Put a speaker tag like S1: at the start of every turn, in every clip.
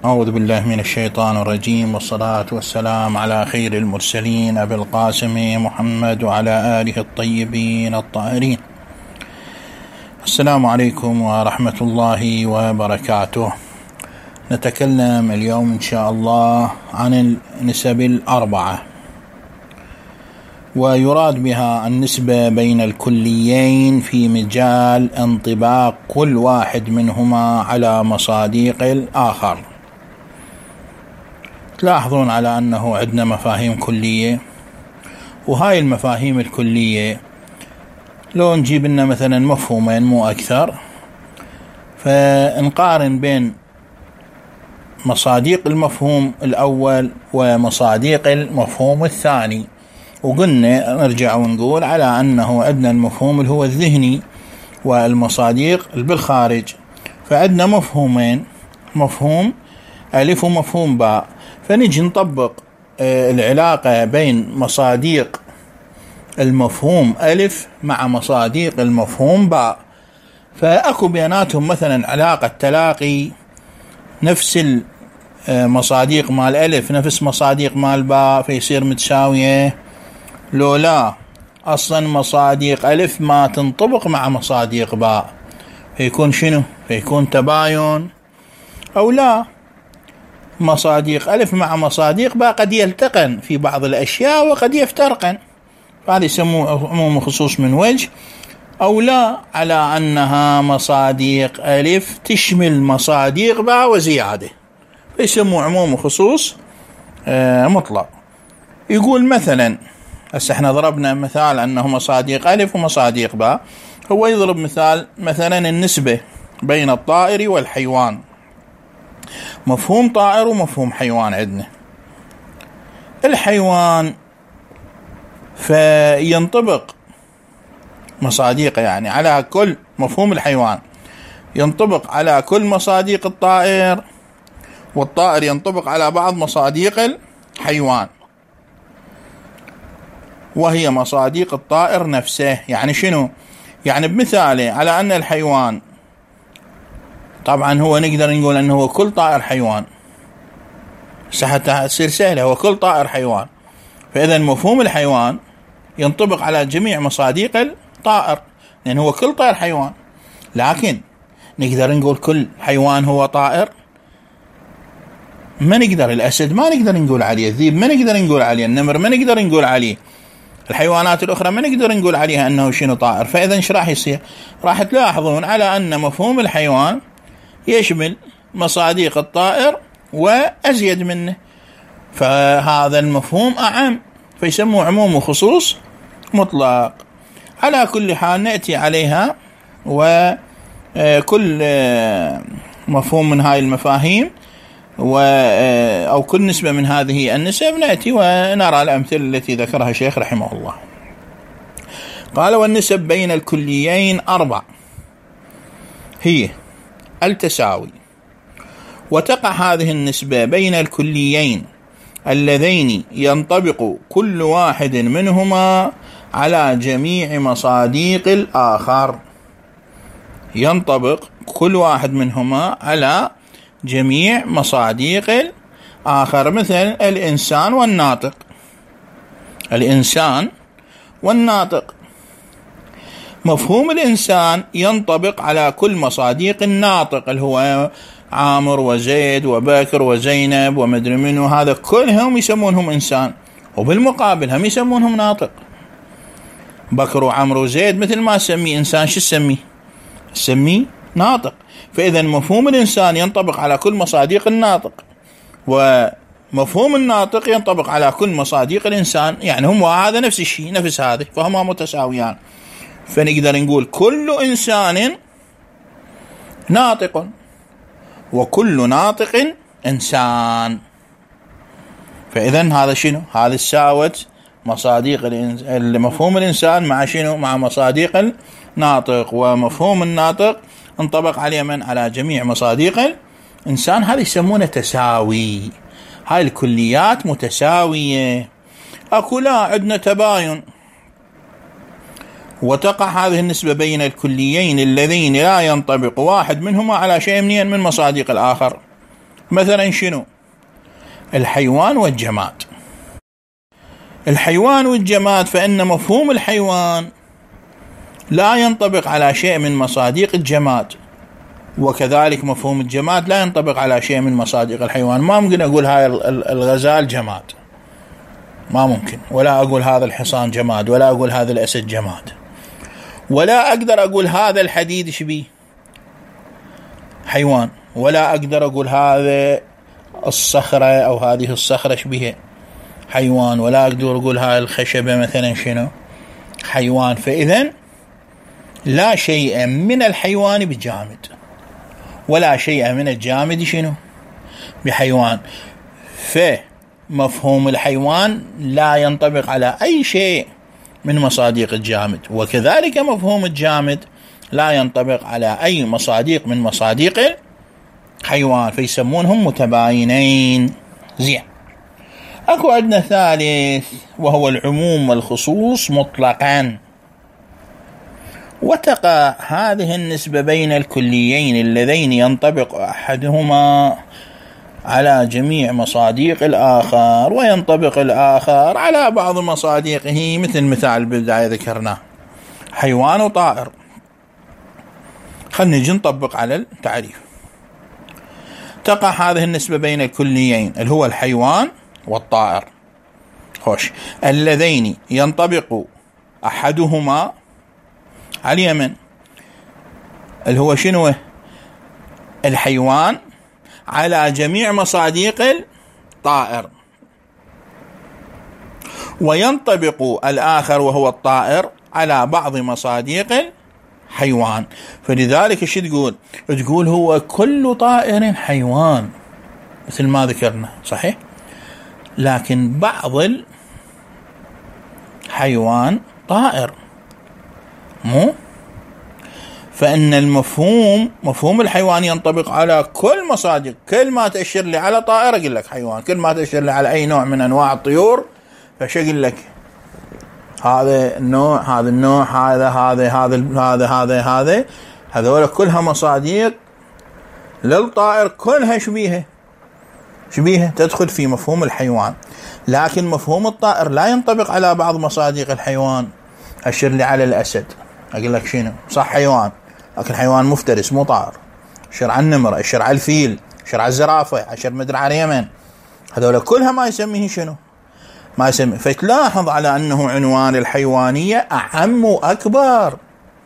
S1: أعوذ بالله من الشيطان الرجيم، والصلاة والسلام على خير المرسلين أبي القاسم محمد وعلى آله الطيبين الطاهرين. السلام عليكم ورحمة الله وبركاته. نتكلم اليوم إن شاء الله عن النسب الأربعة، ويراد بها النسبة بين الكليين في مجال انطباق كل واحد منهما على مصادق الآخر. تلاحظون على أنه عندنا مفاهيم كلية، وهاي المفاهيم الكلية لو نجيب لنا مثلا مفهومين مو أكثر، فنقارن بين مصادق المفهوم الأول ومصادق المفهوم الثاني، وقلنا نرجع ونقول على أنه عندنا المفهوم اللي هو الذهني والمصادق بالخارج. فعندنا مفهومين، مفهوم ألف ومفهوم باء، فنجي نطبق العلاقة بين مصادق المفهوم ألف مع مصادق المفهوم باء، فأكو بيناتهم مثلا علاقة تلاقي، نفس المصادق مال ألف نفس مصادق مال باء فيصير متساوية. لو لا، أصلا مصادق ألف ما تنطبق مع مصادق باء، فيكون شنو؟ فيكون تباين. أو لا، مصادق ألف مع مصادق باء قد يلتقن في بعض الأشياء وقد يفترقن، فهذا يسموه عموم وخصوص من وجه. أو لا، على أنها مصادق ألف تشمل مصادق باء وزيادة، فيسموه عموم وخصوص مطلق. يقول مثلا، هسه احنا ضربنا مثال أنه مصادق ألف ومصادق باء، هو يضرب مثال مثلا النسبة بين الطائر والحيوان. مفهوم طائر ومفهوم حيوان عندنا. الحيوان فينطبق مصادقه يعني على كل مفهوم الحيوان، ينطبق على كل مصادق الطائر، والطائر ينطبق على بعض مصادق الحيوان، وهي مصادق الطائر نفسه. يعني شنو؟ يعني بمثاله على أن الحيوان، طبعا هو نقدر نقول أنه هو كل طائر حيوان، حتى تصير سهلة، هو كل طائر حيوان، فإذا مفهوم الحيوان ينطبق على جميع مصادق الطائر، لأن هو كل طائر حيوان. لكن نقدر نقول كل حيوان هو طائر؟ ما نقدر. الأسد ما نقدر نقول عليه، الذئب ما نقدر نقول عليه، النمر ما نقدر نقول عليه، الحيوانات الأخرى ما نقدر نقول عليها أنه شنو طائر. فإذا إيش راح يصير؟ راح تلاحظون على أن مفهوم الحيوان يشمل مصادق الطائر وأزيد منه، فهذا المفهوم أعم، فيسموه عموم وخصوص مطلق. على كل حال نأتي عليها، وكل مفهوم من هاي المفاهيم أو كل نسبة من هذه النسب نأتي ونرى الأمثلة التي ذكرها الشيخ رحمه الله. قال: والنسب بين الكليين أربع، هي التساوي، وتقع هذه النسبة بين الكليين اللذين ينطبق كل واحد منهما على جميع مصادق الآخر. ينطبق كل واحد منهما على جميع مصادق الآخر، مثل الإنسان والناطق. الإنسان والناطق، مفهوم الإنسان ينطبق على كل مصادق الناطق، اللي هو عامر وزيد وبكر وزينب ومدري منه، هذا كلهم يسمونهم إنسان، وبالمقابل هم يسمونهم ناطق. بكر وعمر وزيد مثل ما سمي إنسان، شو سميه؟ سميه ناطق. فإذا مفهوم الإنسان ينطبق على كل مصادق الناطق، ومفهوم الناطق ينطبق على كل مصادق الإنسان، يعني هم هذا نفس الشيء، نفس هذا، فهما متساويان. فنقدر نقول كل إنسان ناطق، وكل ناطق إنسان. فإذا هذا شنو؟ هذا ساوت مصادق مفهوم الإنسان مع شنو؟ مع مصادق الناطق، ومفهوم الناطق انطبق عليه من؟ على جميع مصادق الإنسان. هذا يسمونه تساوي. هاي الكليات متساوية. أكو لا، عندنا تباين. وتقع هذه النسبة بين الكليين اللذين لا ينطبق واحد منهما على شيء من مصادق الآخر. مثلا شنو؟ الحيوان والجماد. الحيوان والجماد، فإن مفهوم الحيوان لا ينطبق على شيء من مصادق الجماد، وكذلك مفهوم الجماد لا ينطبق على شيء من مصادق الحيوان. ما ممكن أقول هاي الغزال جماد، ما ممكن، ولا أقول هذا الحصان جماد، ولا أقول هذا الأسد جماد، ولا أقدر أقول هذا الحديد شبيه حيوان، ولا أقدر أقول هذا الصخرة أو هذه الصخرة شبيه حيوان، ولا أقدر أقول هاي الخشبة مثلا شنو حيوان. فإذن لا شيء من الحيوان بجامد، ولا شيء من الجامد شنو بحيوان. فمفهوم الحيوان لا ينطبق على أي شيء من مصادق الجامد، وكذلك مفهوم الجامد لا ينطبق على أي مصادق من مصادق الحيوان، فيسمونهم متباينين. زين. أكو عندنا ثالث وهو العموم والخصوص مطلقا. وتقع هذه النسبة بين الكليين اللذين ينطبق أحدهما على جميع مصادق الآخر، وينطبق الآخر على بعض مصادقه، مثل مثال بالبداية ذكرناه حيوان وطائر. خلنا نجي نطبق على التعريف. تقع هذه النسبة بين الكليين اللي هو الحيوان والطائر، خوش، اللذين ينطبق أحدهما على اليمن اللي هو شنو الحيوان على جميع مصادق الطائر، وينطبق الآخر وهو الطائر على بعض مصادق الحيوان. فلذلك ايش تقول؟ تقول هو كل طائر حيوان مثل ما ذكرنا، صحيح، لكن بعض الحيوان طائر، مو؟ فإن المفهوم، مفهوم الحيوان ينطبق على كل مصادق. كل ما تأشر لي على طائر أقول لك حيوان، كل ما تأشر لي على أي نوع من أنواع الطيور فش أقول لك هذا النوع، هذا النوع، هذا هذول كلها مصادق للطائر، كلها شبيهة تدخل في مفهوم الحيوان. لكن مفهوم الطائر لا ينطبق على بعض مصادق الحيوان. أشر لي على الأسد أقول لك شنو صح حيوان، لكن حيوان مفترس مو طائر. أشر على النمر، أشر على الفيل، أشر على الزرافة، أشر مدري على اليمن، هذول كلها ما يسميه شنو، ما يسميه. فتلاحظ على أنه عنوان الحيوانية أعم وأكبر،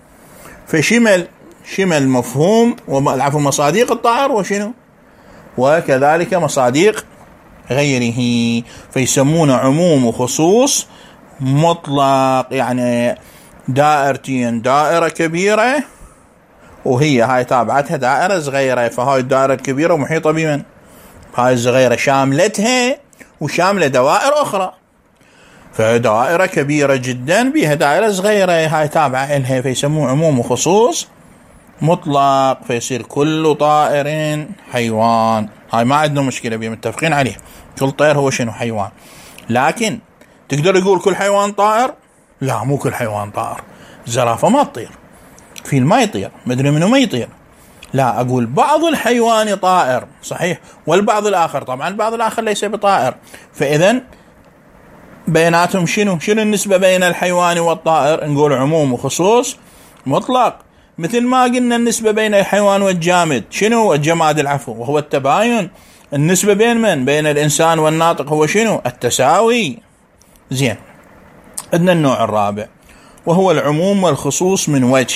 S1: فشمل مفهوم والعفو مصادق الطائر وشنو، وكذلك مصادق غيره، فيسمونه عموم وخصوص مطلق. يعني دائرتين، دائرة كبيرة وهي هاي تابعتها دائرة صغيرة، فهاي الدائرة الكبيرة محيطة بمن؟ هاي الصغيرة شاملتها وشاملة دوائر أخرى، فدائرة كبيرة جدا بها دائرة صغيرة هاي تابعة إلها، فيسموه عموم وخصوص مطلق، فيصير كل طائر حيوان. هاي ما عندنا مشكلة بيه، متفقين عليه، كل طائر هو شنو حيوان. لكن تقدر يقول كل حيوان طائر؟ لا، مو كل حيوان طائر. الزرافة ما تطير، فيل ما يطير، مدري منه ما يطير. لا، أقول بعض الحيوان طائر صحيح، والبعض الآخر طبعا البعض الآخر ليس بطائر. فإذن بيناتهم شنو النسبة بين الحيوان والطائر؟ نقول عموم وخصوص مطلق. مثل ما قلنا النسبة بين الحيوان والجامد شنو؟ الجماد العفو، وهو التباين. النسبة بين الإنسان والناطق هو شنو؟ التساوي. زين. عندنا النوع الرابع وهو العموم والخصوص من وجه،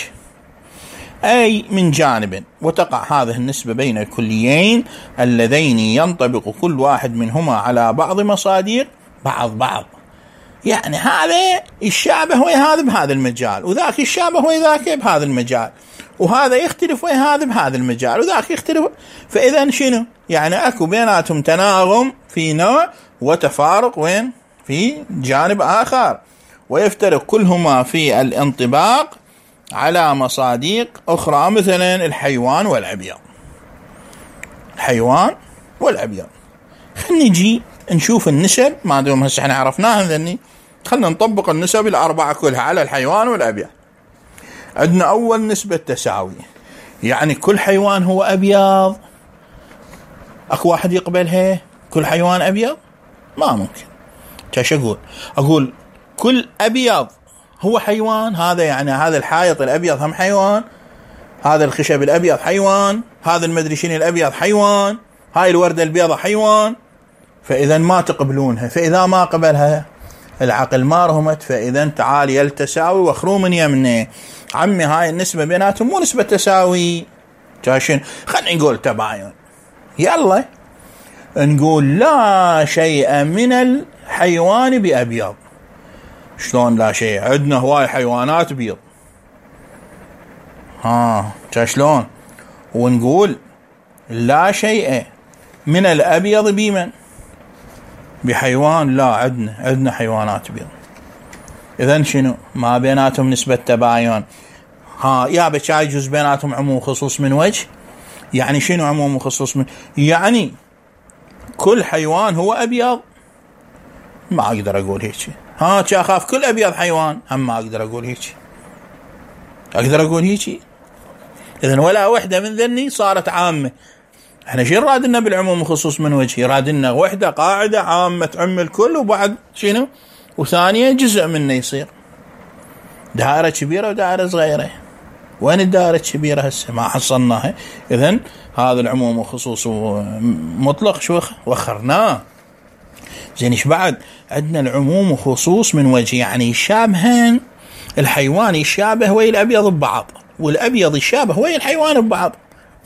S1: أي من جانب، وتقع هذه النسبة بين الكليين اللذين ينطبق كل واحد منهما على بعض مصادق بعض. يعني هذا الشابه ويا هذا بهذا المجال، وذاك الشابه ويا ذاك بهذا المجال، وهذا يختلف ويا هذا بهذا المجال، وذاك يختلف. فإذا شنو؟ يعني أكو بيناتهم تناغم في نوع وتفارق وين؟ في جانب آخر، ويفترق كلهما في الانطباق على مصادق أخرى، مثلا الحيوان والأبيض. الحيوان والأبيض. خلينا نجي نشوف النسب، ما دوم هسه احنا عرفناها ذني، خلنا نطبق النسب الأربعة كلها على الحيوان والأبيض. عندنا أول نسبة تساوي، يعني كل حيوان هو أبيض اكو واحد يقبلها كل حيوان ابيض؟ ما ممكن. ايش اقول كل ابيض هو حيوان؟ هذا يعني هذا الحائط الابيض هم حيوان، هذا الخشب الابيض حيوان، هذا المدري شنو الابيض حيوان، هاي الوردة البيضة حيوان. فاذا ما تقبلونها، فاذا ما قبلها العقل ما رهمت، فاذا تعال يا التساوي واخروا من يمنه. عمي هاي النسبة بيناتهم مو نسبة تساوي، جاشين خلينا نقول تباين. يلا نقول لا شيء من الحيوان بأبيض. شلون لا شيء؟ عندنا هواي حيوانات بيض، شلون؟ ونقول لا شيء من الأبيض بمن؟ بحيوان. لا، عندنا حيوانات بيض. إذن شنو؟ ما بيناتهم نسبة تباين. يا بشاي يجوز بيناتهم عموم خصوص من وجه. يعني شنو عموم وخصوص من؟ يعني كل حيوان هو أبيض؟ ما أقدر أقول هيك. أخاف كل أبيض حيوان؟ هم ما أقدر أقول هيك. أقدر أقول هيك؟ إذن ولا وحدة من ذني صارت عامة. احنا شو يرادنا بالعموم وخصوص من وجه؟ يرادنا وحدة قاعدة عامة تعم الكل، وبعد شنو؟ وثانية جزء منه يصير دائرة كبيرة ودائرة صغيرة. وين الدائرة الكبيرة هسه؟ ما حصلناها. إذن هذا العموم وخصوص مطلق شو وخرناه. زين ايش بعد؟ عندنا العموم وخصوص من وجه، يعني يشابهن. الحيوان يشابه ويا الأبيض ببعض، والأبيض يشابه ويا الحيوان ببعض،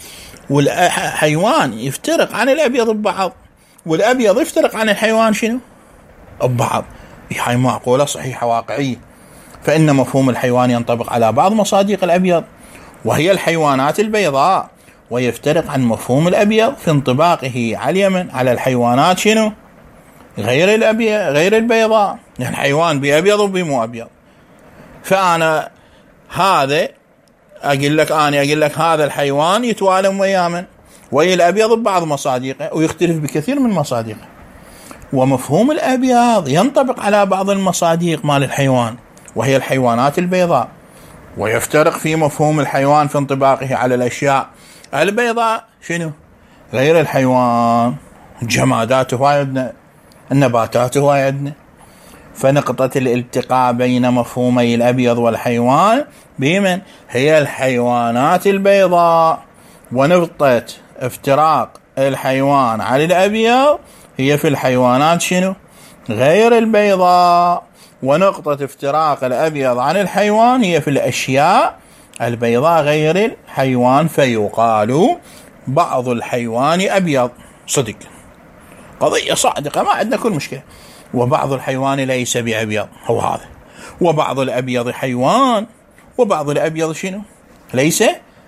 S1: والحيوان يفترق عن الأبيض ببعض، والأبيض يفترق عن الحيوان شنو؟ ببعض. هاي معقولة صحيحة واقعية. فإن مفهوم الحيوان ينطبق على بعض مصادق الأبيض وهي الحيوانات البيضاء، ويفترق عن مفهوم الأبيض في انطباقه على اليمن على الحيوانات شنو؟ غير البيضاء. يعني حيوان بأبيض وبمو أبيض. فأنا هذا أقول لك هذا الحيوان يتوالم ويا من؟ ويا الأبيض ببعض مصادقه، ويختلف بكثير من مصادقه. ومفهوم الأبيض ينطبق على بعض المصادق مال الحيوان وهي الحيوانات البيضاء، ويفترق في مفهوم الحيوان في انطباقه على الأشياء البيضاء شنو؟ غير الحيوان. الجمادات هواي عندنا، النباتات هواي عندنا. فنقطة الالتقاء بين مفهومي الأبيض والحيوان بمن؟ هي الحيوانات البيضاء. ونقطة افتراق الحيوان على الأبيض هي في الحيوانات شنو؟ غير البيضاء. ونقطة افتراق الأبيض عن الحيوان هي في الأشياء البيضاء غير الحيوان. فيقال بعض الحيوان أبيض، صدق، قضية صادقة ما عندنا كل مشكلة. وبعض الحيوان ليس بأبيض، هو هذا. وبعض الأبيض حيوان، وبعض الأبيض شنو؟ ليس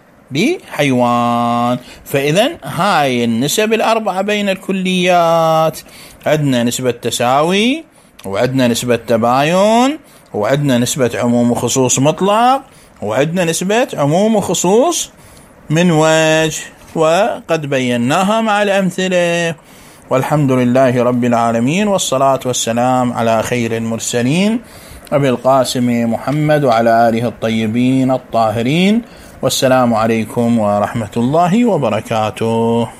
S1: بحيوان. فإذن هاي النسب الأربعة بين الكليات، عندنا نسبة تساوي، وعندنا نسبة تباين، وعندنا نسبة عموم وخصوص مطلق، وعندنا نسبة عموم وخصوص من وجه، وقد بيناها مع الأمثلة. والحمد لله رب العالمين، والصلاة والسلام على خير المرسلين أبي القاسم محمد وعلى آله الطيبين الطاهرين. والسلام عليكم ورحمة الله وبركاته.